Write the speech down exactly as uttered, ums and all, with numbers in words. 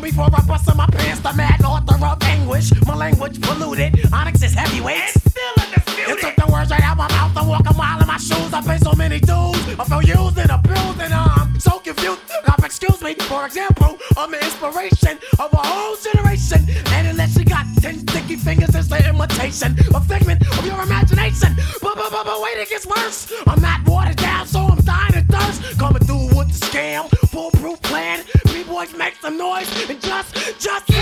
before I bust in my pants, the mad author of anguish. My language polluted, Onyx is heavyweight. And still undisputed. You took the words right out my mouth. I walk a mile in my shoes. I pay so many dues. I feel used and abused and I'm so confused. Now, excuse me, for example, I'm the inspiration of a whole generation. And unless you got ten sticky fingers, it's the imitation, a figment of your imagination. But, but, but, but wait, it gets worse. I'm not watered down, so I'm dying of thirst. Coming through with the scam, foolproof plan. B-boys make some noise and just, just